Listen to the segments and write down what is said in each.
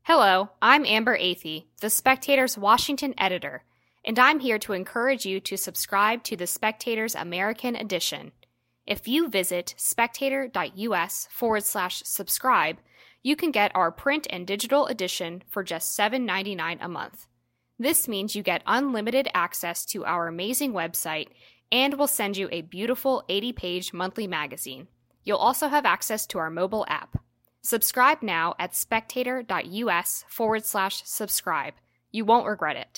Hello, I'm Amber Athey, The Spectator's Washington editor, and I'm here to encourage you to subscribe to The Spectator's American edition. If you visit spectator.us/subscribe, you can get our print and digital edition for just $7.99 a month. This means you get unlimited access to our amazing website, and we'll send you a beautiful 80-page monthly magazine. You'll also have access to our mobile app. Subscribe now at spectator.us/subscribe. You won't regret it.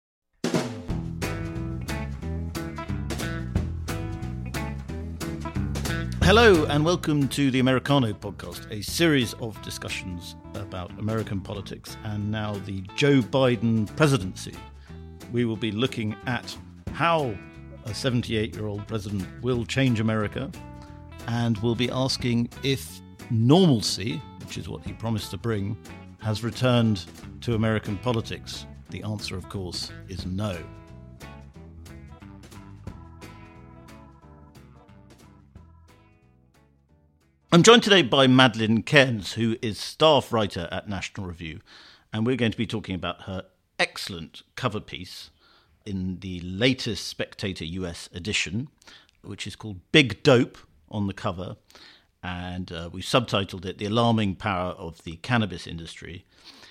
Hello and welcome to the Americano podcast, a series of discussions about American politics and now the Joe Biden presidency. We will be looking at how a 78-year-old president will change America, and we'll be asking if normalcy, which is what he promised to bring, has returned to American politics. The answer, of course, is no. I'm joined today by Madeleine Cairns, who is staff writer at National Review, and we're going to be talking about her excellent cover piece in the latest Spectator US edition, which is called Big Dope on the cover. And we subtitled it The Alarming Power of the Cannabis Industry.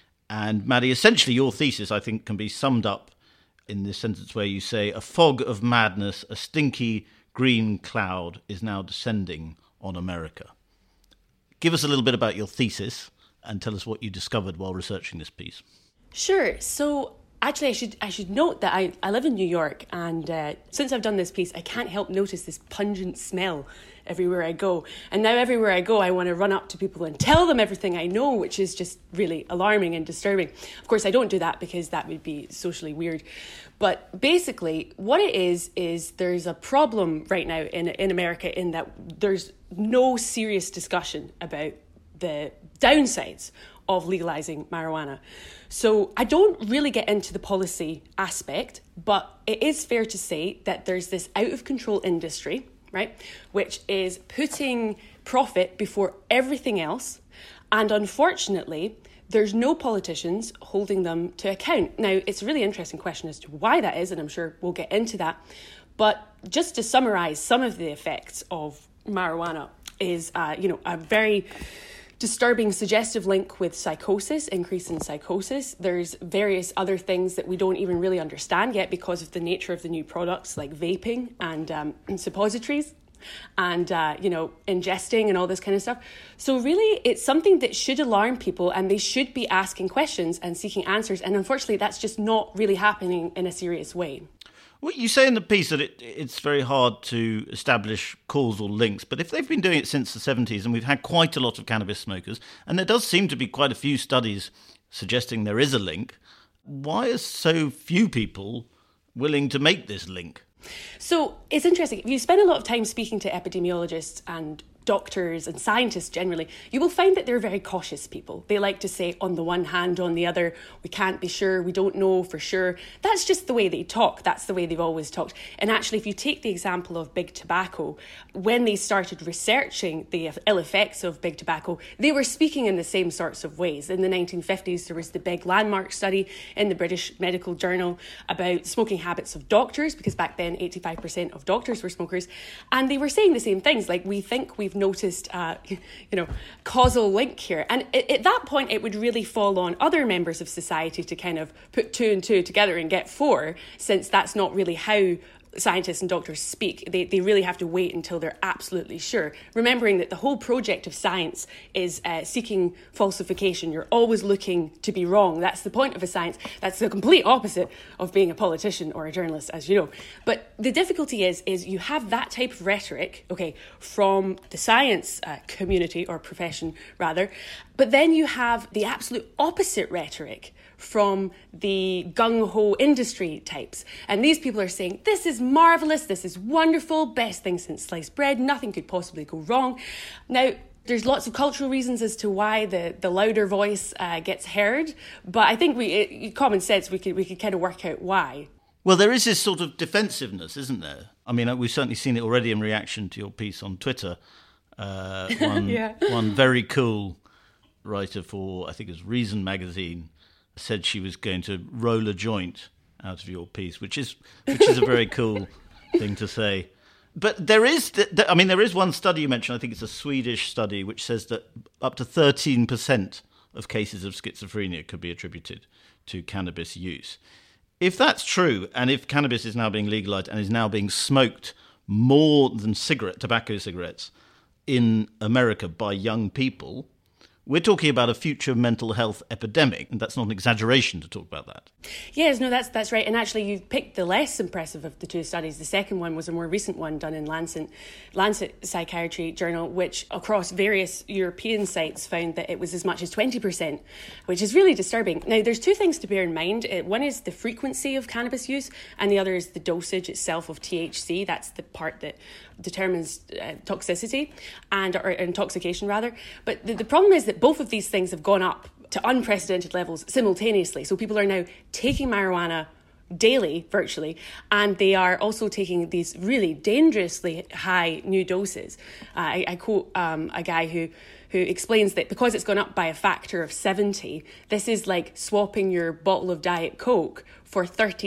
And Maddie, essentially your thesis, I think, can be summed up in this sentence where you say, a fog of madness, a stinky green cloud is now descending on America. Give us a little bit about your thesis and tell us what you discovered while researching this piece. Sure. So actually, I should note that I live in New York, and since I've done this piece, I can't help notice this pungent smell everywhere I go. And now everywhere I go, I want to run up to people and tell them everything I know, which is just really alarming and disturbing. Of course, I don't do that because that would be socially weird. But basically, what it is there's a problem right now in America in that there's no serious discussion about the downsides of legalizing marijuana. So I don't really get into the policy aspect, but it is fair to say that there's this out-of-control industry, right, which is putting profit before everything else. And unfortunately, there's no politicians holding them to account. Now, it's a really interesting question as to why that is, and I'm sure we'll get into that. But just to summarise some of the effects of marijuana is, a very disturbing suggestive link with psychosis, increase in psychosis. There's various other things that we don't even really understand yet because of the nature of the new products like vaping and suppositories and, ingesting and all this kind of stuff. So really, it's something that should alarm people and they should be asking questions and seeking answers. And unfortunately, that's just not really happening in a serious way. Well, you say in the piece that it's very hard to establish causal links, but if they've been doing it since the 70s and we've had quite a lot of cannabis smokers, and there does seem to be quite a few studies suggesting there is a link, why are so few people willing to make this link? So it's interesting. If you spend a lot of time speaking to epidemiologists and doctors and scientists generally, you will find that they're very cautious people. They like to say, on the one hand, on the other, we can't be sure, we don't know for sure. That's just the way they talk. That's the way they've always talked. And actually, if you take the example of big tobacco, when they started researching the ill effects of big tobacco, they were speaking in the same sorts of ways. In the 1950s, there was the big landmark study in the British Medical Journal about smoking habits of doctors, because back then 85% of doctors were smokers. And they were saying the same things, like, we think we've noticed, causal link here. And at that point, it would really fall on other members of society to kind of put two and two together and get four, since that's not really how scientists and doctors speak. They really have to wait until they're absolutely sure. Remembering that the whole project of science is seeking falsification. You're always looking to be wrong. That's the point of a science. That's the complete opposite of being a politician or a journalist, as you know. But the difficulty is you have that type of rhetoric, from the science community or profession, rather. But then you have the absolute opposite rhetoric from the gung-ho industry types. And these people are saying, this is marvellous, this is wonderful, best thing since sliced bread, nothing could possibly go wrong. Now, there's lots of cultural reasons as to why the louder voice gets heard, but I think common sense, we could kind of work out why. Well, there is this sort of defensiveness, isn't there? I mean, we've certainly seen it already in reaction to your piece on Twitter. One very cool writer for, I think it was Reason magazine, said she was going to roll a joint out of your piece, which is a very cool thing to say. But there is one study you mentioned, I think it's a Swedish study, which says that up to 13% of cases of schizophrenia could be attributed to cannabis use. If that's true, and if cannabis is now being legalized and is now being smoked more than tobacco cigarettes in America by young people, we're talking about a future mental health epidemic, and that's not an exaggeration to talk about that. Yes, no, that's right. And actually, you've picked the less impressive of the two studies. The second one was a more recent one done in Lancet Psychiatry Journal, which across various European sites found that it was as much as 20%, which is really disturbing. Now, there's two things to bear in mind. One is the frequency of cannabis use, and the other is the dosage itself of THC. That's the part that determines toxicity or intoxication rather. But the problem is that both of these things have gone up to unprecedented levels simultaneously. So people are now taking marijuana daily, virtually, and they are also taking these really dangerously high new doses. I quote a guy who explains that because it's gone up by a factor of 70, this is like swapping your bottle of Diet Coke for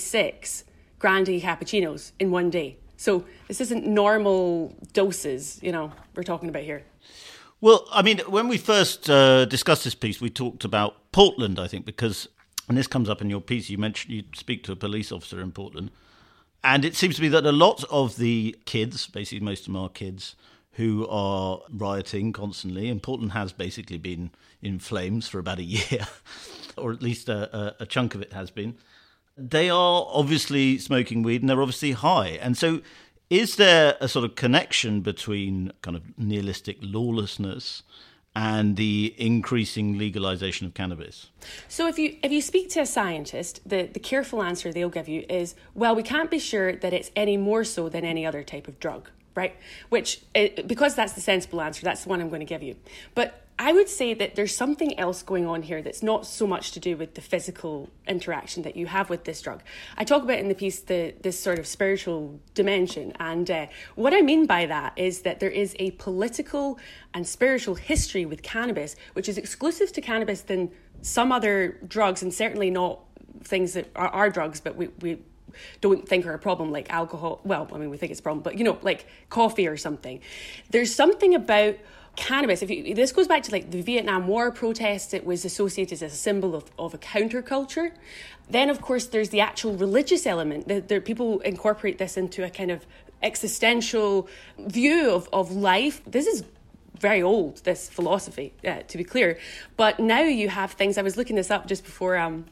36 grande cappuccinos in one day. So this isn't normal doses, we're talking about here. Well, I mean, when we first discussed this piece, we talked about Portland, I think, because, and this comes up in your piece, you mentioned you speak to a police officer in Portland, and it seems to me that a lot of the kids, basically most of them are kids, who are rioting constantly, and Portland has basically been in flames for about a year, or at least a chunk of it has been. They are obviously smoking weed and they're obviously high. And so is there a sort of connection between kind of nihilistic lawlessness and the increasing legalization of cannabis? So if you speak to a scientist, the careful answer they'll give you is, well, we can't be sure that it's any more so than any other type of drug, right? Which, because that's the sensible answer, that's the one I'm going to give you. But I would say that there's something else going on here that's not so much to do with the physical interaction that you have with this drug. I talk about in the piece this sort of spiritual dimension, and what I mean by that is that there is a political and spiritual history with cannabis, which is exclusive to cannabis than some other drugs, and certainly not things that are drugs, but we don't think are a problem, like alcohol. Well, I mean, we think it's a problem, but like coffee or something. There's something about cannabis. This goes back to like the Vietnam War protests. It was associated as a symbol of a counterculture. Then, of course, there's the actual religious element. People incorporate this into a kind of existential view of life. This is very old, this philosophy, to be clear. But now you have things. I was looking this up just before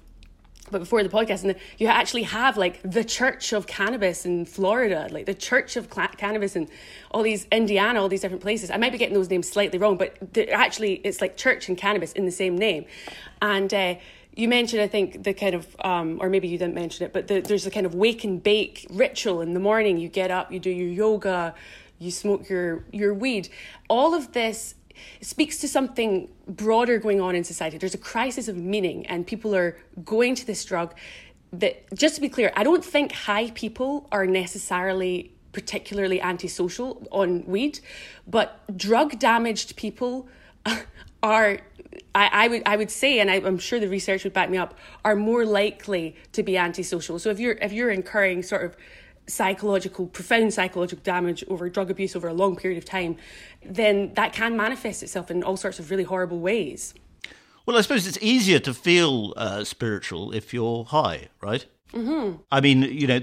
the podcast, and you actually have like the Church of Cannabis in Florida, like the Church of Cannabis in all these Indiana, all these different places. I might be getting those names slightly wrong, but actually it's like church and cannabis in the same name. And you mentioned, I think, the kind of, or maybe you didn't mention it, but there's a kind of wake and bake ritual in the morning. You get up, you do your yoga, you smoke your weed. All of this speaks to something broader going on in society. There's a crisis of meaning, and people are going to this drug that, just to be clear, I don't think high people are necessarily particularly antisocial on weed, but drug-damaged people are, I would say, and I'm sure the research would back me up, are more likely to be antisocial. So if you're incurring sort of profound psychological damage over drug abuse over a long period of time, then that can manifest itself in all sorts of really horrible ways. Well, I suppose it's easier to feel spiritual if you're high, right? Mm-hmm. I mean,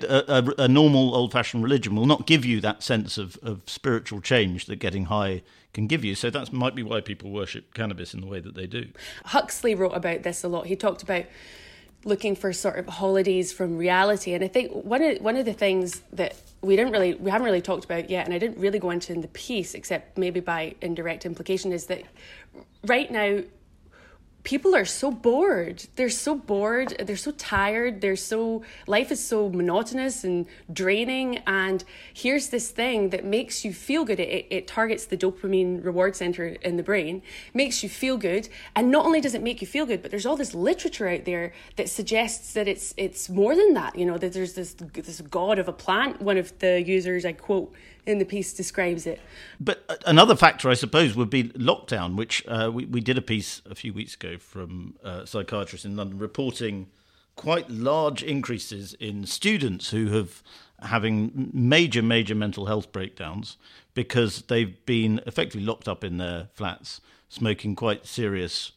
a normal old-fashioned religion will not give you that sense of spiritual change that getting high can give you. So that might be why people worship cannabis in the way that they do. Huxley wrote about this a lot. He talked about looking for sort of holidays from reality. And I think one of the things that we haven't really talked about yet, and I didn't really go into in the piece, except maybe by indirect implication, is that right now people are so bored. They're so bored. They're so tired. Life is so monotonous and draining. And here's this thing that makes you feel good. It targets the dopamine reward center in the brain, makes you feel good. And not only does it make you feel good, but there's all this literature out there that suggests that it's more than that. That there's this god of a plant. One of the users I quote in the piece describes it. But another factor, I suppose, would be lockdown, which we did a piece a few weeks ago from psychiatrists in London reporting quite large increases in students who have having major mental health breakdowns because they've been effectively locked up in their flats, smoking quite serious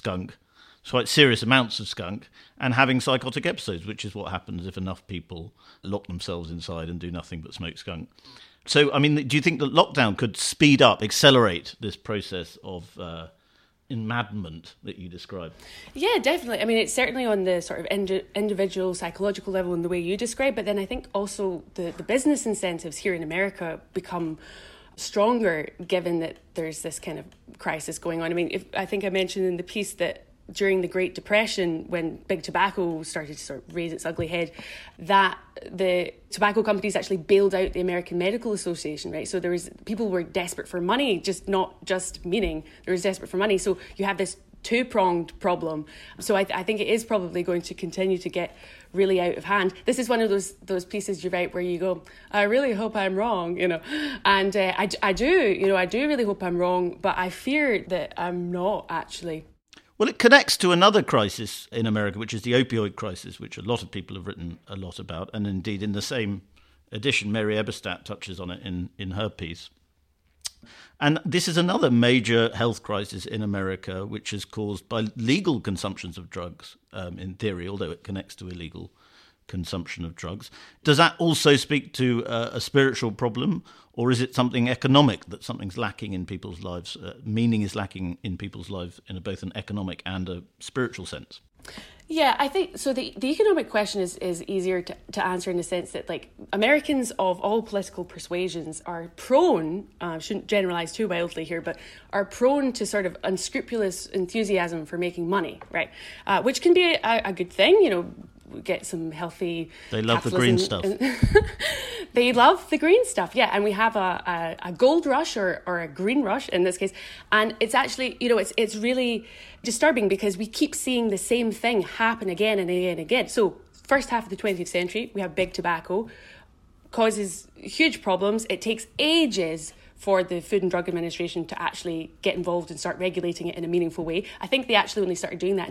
amounts of skunk, and having psychotic episodes, which is what happens if enough people lock themselves inside and do nothing but smoke skunk. So, I mean, do you think that lockdown could speed up, accelerate this process of enmadment that you describe? Yeah, definitely. I mean, it's certainly on the sort of individual psychological level in the way you describe, but then I think also the business incentives here in America become stronger given that there's this kind of crisis going on. I mean, I think I mentioned in the piece that during the Great Depression, when big tobacco started to sort of raise its ugly head, that the tobacco companies actually bailed out the American Medical Association, right? So people were desperate for money, not just meaning they were desperate for money. So you have this two-pronged problem. So I think it is probably going to continue to get really out of hand. This is one of those pieces you write where you go, I really hope I'm wrong, and I do really hope I'm wrong, but I fear that I'm not actually. Well, it connects to another crisis in America, which is the opioid crisis, which a lot of people have written a lot about. And indeed, in the same edition, Mary Eberstadt touches on it in her piece. And this is another major health crisis in America, which is caused by legal consumptions of drugs, in theory, although it connects to illegal consumption of drugs. Does that also speak to a spiritual problem, or is it something economic, that something's lacking in people's lives, meaning is lacking in people's lives in both an economic and a spiritual sense? Yeah, I think so. The economic question is easier to answer in the sense that, like, Americans of all political persuasions are prone, shouldn't generalise too wildly here, but are prone to sort of unscrupulous enthusiasm for making money, right? Which can be a good thing, get some healthy. They love the green stuff. They love the green stuff, yeah. And we have a gold rush or a green rush in this case, and it's actually it's really disturbing because we keep seeing the same thing happen again and again and again. So first half of the 20th century, we have big tobacco, causes huge problems. It takes ages for the Food and Drug Administration to actually get involved and start regulating it in a meaningful way. I think they actually only started doing that in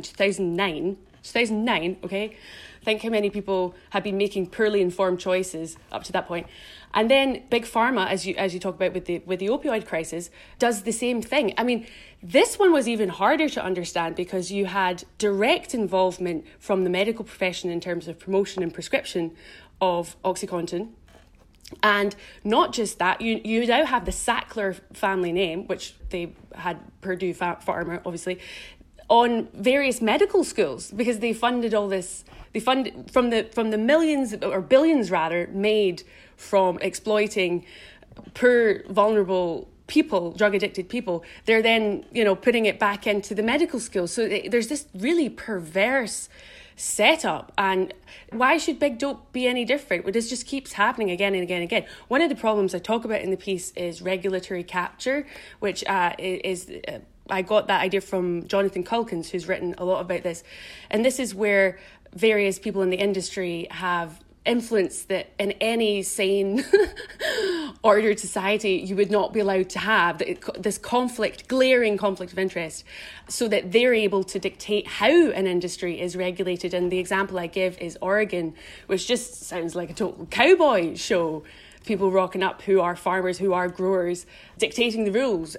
2009, okay? Think how many people had been making poorly informed choices up to that point. And then Big Pharma, as you talk about with the opioid crisis, does the same thing. I mean, this one was even harder to understand because you had direct involvement from the medical profession in terms of promotion and prescription of OxyContin. And not just that, you now have the Sackler family name, which they had Purdue Pharma, obviously, on various medical schools because they funded all this. They fund from the millions or billions rather made from exploiting poor, vulnerable people, drug addicted people. They're then putting it back into the medical schools. So there's this really perverse setup. And why should big dope be any different? Well, this just keeps happening again and again and again. One of the problems I talk about in the piece is regulatory capture, which is I got that idea from Jonathan Culkins, who's written a lot about this. And this is where various people in the industry have influence that in any sane ordered society you would not be allowed to have, this glaring conflict of interest, so that they're able to dictate how an industry is regulated. And the example I give is Oregon, which just sounds like a total cowboy show. People rocking up who are farmers, who are growers, dictating the rules.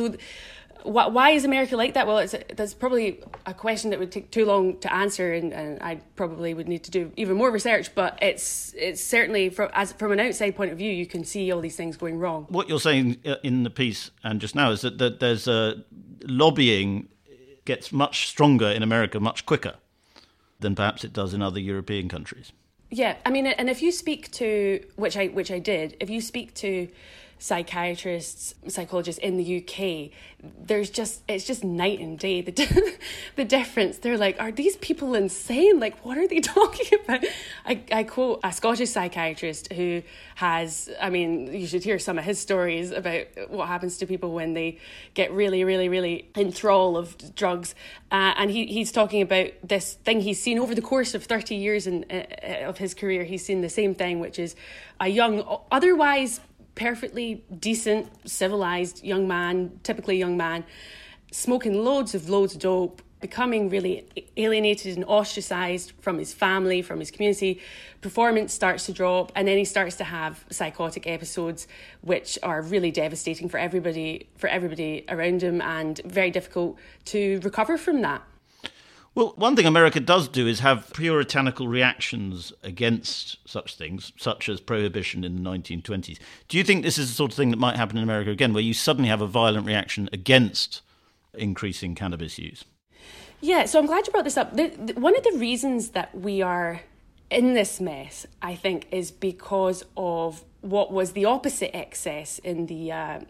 Why is America like that? Well, that's probably a question that would take too long to answer, and I probably would need to do even more research. But it's certainly from an outside point of view, you can see all these things going wrong. What you're saying in the piece and just now is that there's lobbying gets much stronger in America much quicker than perhaps it does in other European countries. Yeah, I mean, and if you speak to which I did, if you speak to psychiatrists, psychologists in the UK, it's just night and day, the difference. They're like, are these people insane? Like, what are they talking about? I quote a Scottish psychiatrist who has, I mean, you should hear some of his stories about what happens to people when they get really, really, really in thrall of drugs. And he's talking about this thing he's seen over the course of 30 years of his career. He's seen the same thing, which is a young, otherwise perfectly decent, civilised young man, typically young man, smoking loads of dope, becoming really alienated and ostracised from his family, from his community. Performance starts to drop, and then he starts to have psychotic episodes, which are really devastating for everybody around him, and very difficult to recover from that. Well, one thing America does do is have puritanical reactions against such things, such as prohibition in the 1920s. Do you think this is the sort of thing that might happen in America again, where you suddenly have a violent reaction against increasing cannabis use? Yeah, so I'm glad you brought this up. One of the reasons that we are in this mess, I think, is because of what was the opposite excess in the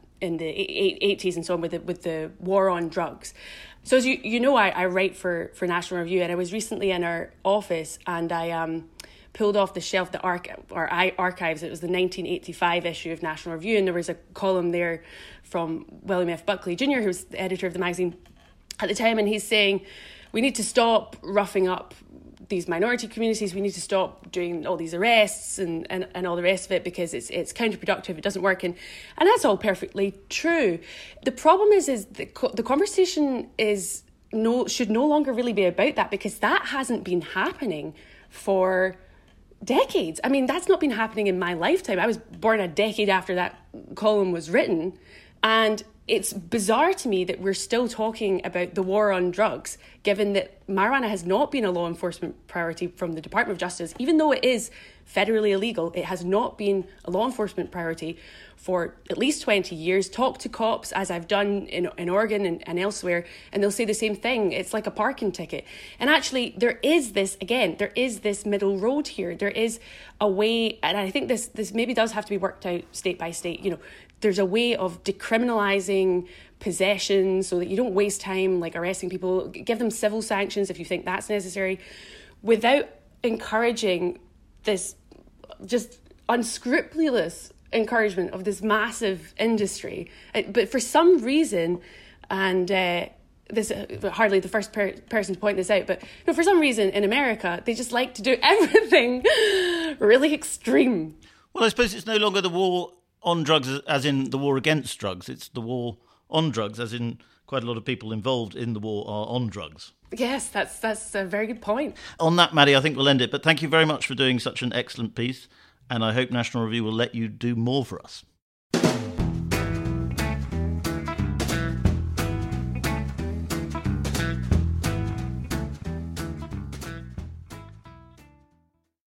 80s and so on with the war on drugs. So as you know, I write for National Review, and I was recently in our office, and I pulled off the shelf the archives. It was the 1985 issue of National Review, and there was a column there from William F. Buckley Jr., who was the editor of the magazine at the time, and he's saying we need to stop roughing up these minority communities. We need to stop doing all these arrests and all the rest of it, because it's counterproductive. It doesn't work, and that's all perfectly true. The problem is the conversation should no longer really be about that, because that hasn't been happening for decades. I mean, that's not been happening in my lifetime. I was born a decade after that column was written, and it's bizarre to me that we're still talking about the war on drugs, given that marijuana has not been a law enforcement priority from the Department of Justice. Even though it is federally illegal, it has not been a law enforcement priority for at least 20 years. Talk to cops, as I've done in Oregon and elsewhere, and they'll say the same thing. It's like a parking ticket. And actually, there is this middle road here. There is a way, and I think this maybe does have to be worked out state by state. You know, there's a way of decriminalising possession so that you don't waste time like arresting people. Give them civil sanctions if you think that's necessary, without encouraging this just unscrupulous encouragement of this massive industry. But for some reason, and this hardly the first person to point this out, but for some reason in America, they just like to do everything really extreme. Well, I suppose it's no longer the war on drugs as in the war against drugs. It's the war on drugs, as in quite a lot of people involved in the war are on drugs. Yes, that's a very good point. On that, Maddie, I think we'll end it. But thank you very much for doing such an excellent piece, and I hope National Review will let you do more for us.